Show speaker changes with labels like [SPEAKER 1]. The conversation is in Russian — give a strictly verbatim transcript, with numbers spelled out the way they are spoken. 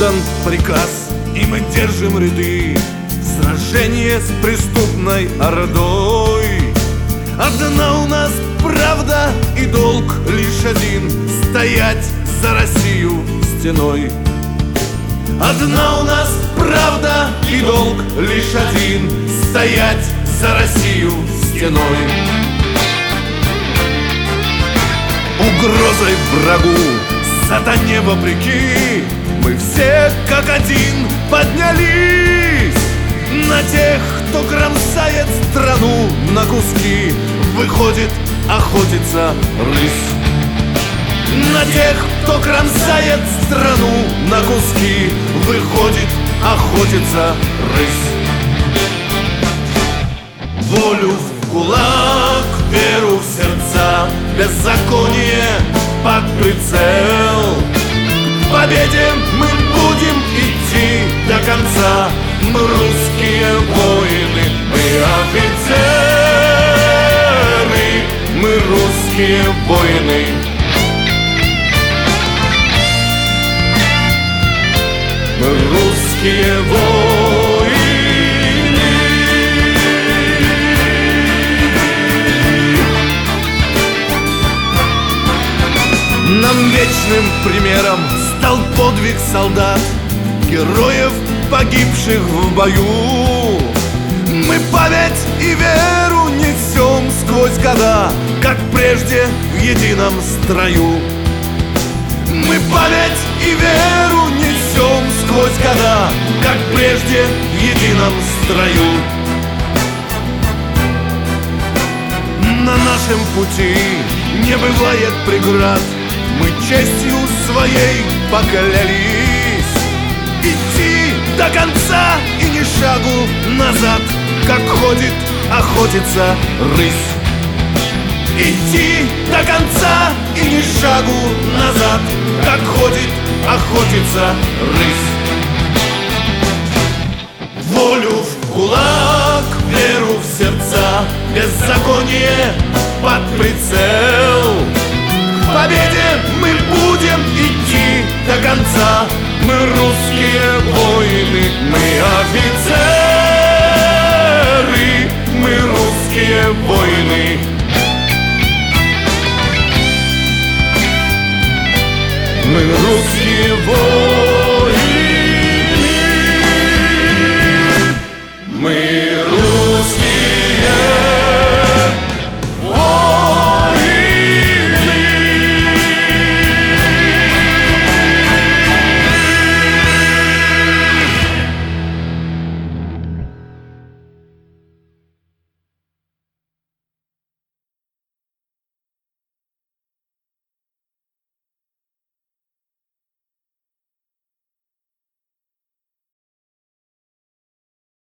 [SPEAKER 1] отдан приказ, и мы держим ряды в сражении с преступной ордой. Одна у нас правда и долг лишь один — стоять за Россию стеной. Одна у нас правда и долг лишь один — стоять за Россию стеной. Угрозой врагу, сатане вопреки, мы все как один поднялись. На тех, кто кромсает страну на куски, выходит охотиться рысь. На тех, кто кромсает страну на куски, выходит охотиться рысь. Волю в кулак, веру в сердца, беззаконие под прицел. К победе мы будем идти до конца. Мы русские воины, мы офицеры, мы русские воины. Мы русские воины. Нам вечным примером стал подвиг солдат, героев, погибших в бою. Мы память и веру несем сквозь года, как прежде в едином строю. Мы память и веру несем сквозь года, как прежде в едином строю. На нашем пути не бывает преград, мы честью своей поклялись идти до конца и ни шагу назад, как ходит охотиться рысь. Идти до конца и ни шагу назад, как ходит охотиться рысь. Волю в кулак, веру в сердца, беззаконие под прицел. К победе мы будем идти до конца. Мы русские воины, мы офицеры.